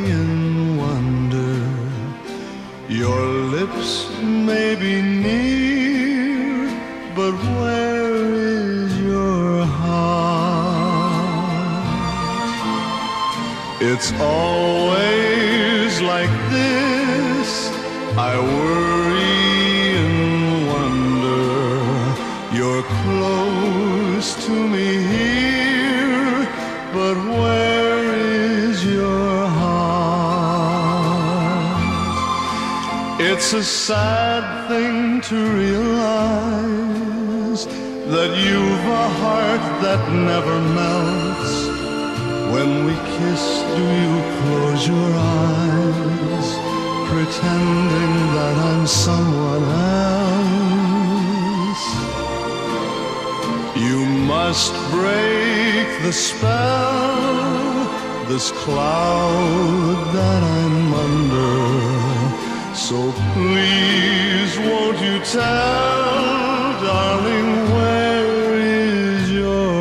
in wonder. Your lips may be near, but where is your heart? It's always like this. I worry and wonder. You're close to me here, but where is your heart? It's a sad thing to realize that you've a heart that never melts. When we kiss, do you close your eyes, pretending that I'm someone else? You must break the spell, this cloud that I'm under. So please, won't you tell, darling, where is your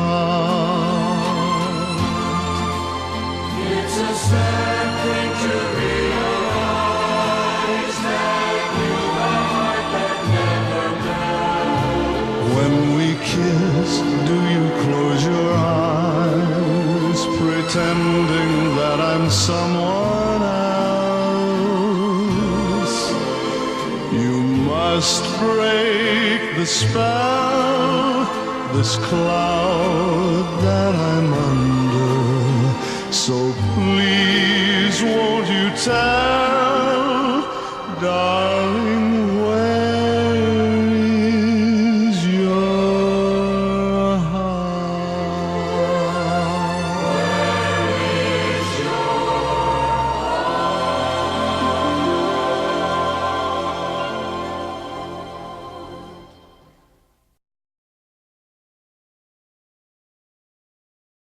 heart? It's a sad thing to realize that you've a heart that never melts. When we kiss, do you close your eyes, pretending that I'm someone else? You must break the spell, this cloud that I'm under. So please, won't you tell